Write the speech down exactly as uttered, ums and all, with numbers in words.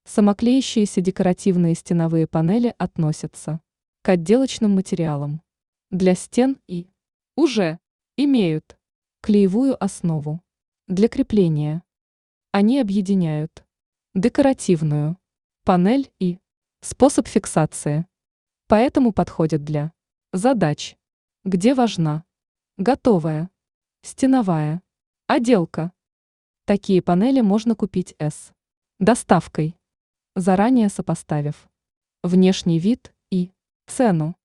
Самоклеящиеся декоративные стеновые панели относятся к отделочным материалам для стен и уже имеют клеевую основу для крепления. Они объединяют декоративную панель и способ фиксации, поэтому подходят для задач, где важна готовая стеновая отделка. Такие панели можно купить с доставкой, заранее сопоставив внешний вид и цену.